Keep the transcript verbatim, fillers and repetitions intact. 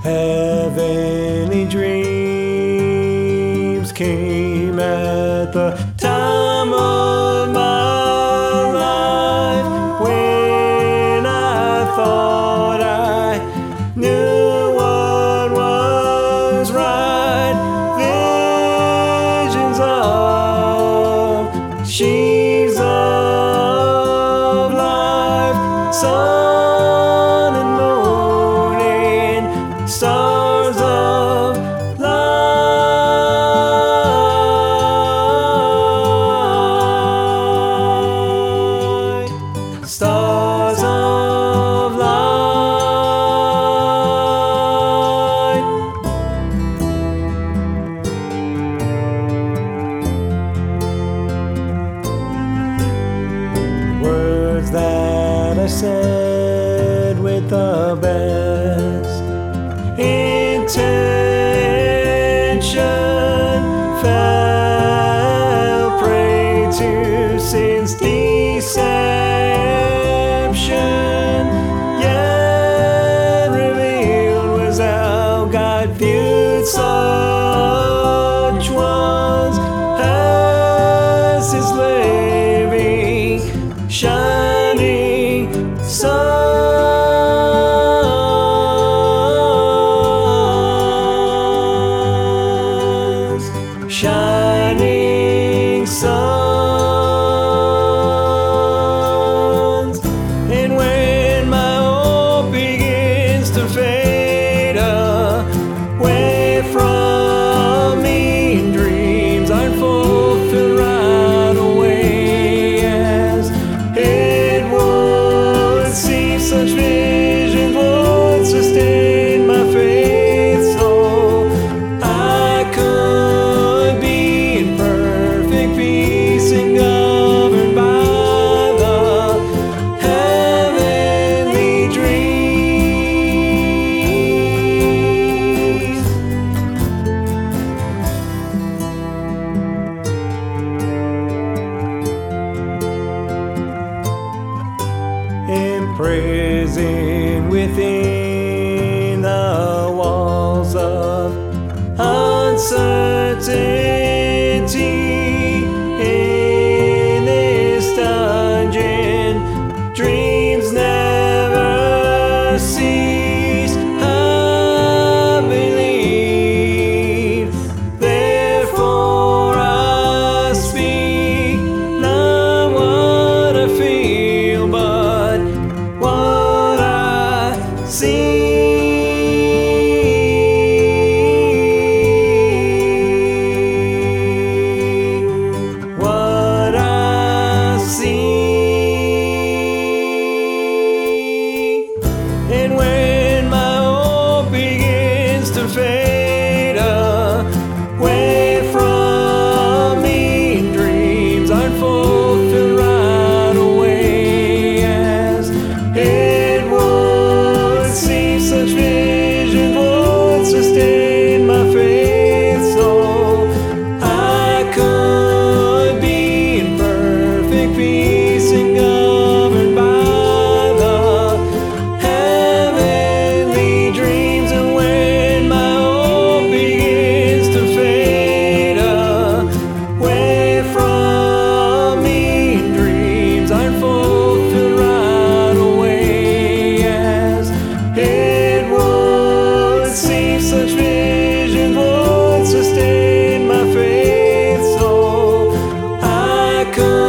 Heavenly dreams came at the time of my life when I thought I knew what was right. Visions of sheaves of life, sun and moon and stars of light, stars of light. Words that I said with the best intention fell prey to sin's deception, yet revealed was how God viewed such ones as His living, shining sun. Shining suns. And when my hope begins to fade away from me, and dreams aren't fulfilled right away as it would seem, such visions would sustain my faith, so I could be in perfect peace and governed by the heavenly dreams. Imprisoned within the walls of uncertainty, in this dungeon dreams never cease. I believe, therefore I speak, not what I feel but what I see. And when my hope begins to fade away from me, and dreams aren't fulfilled right away as it would seem, such visions would sustain my faith, so I could be in perfect peace and governed by such vision would sustain my faith, so I could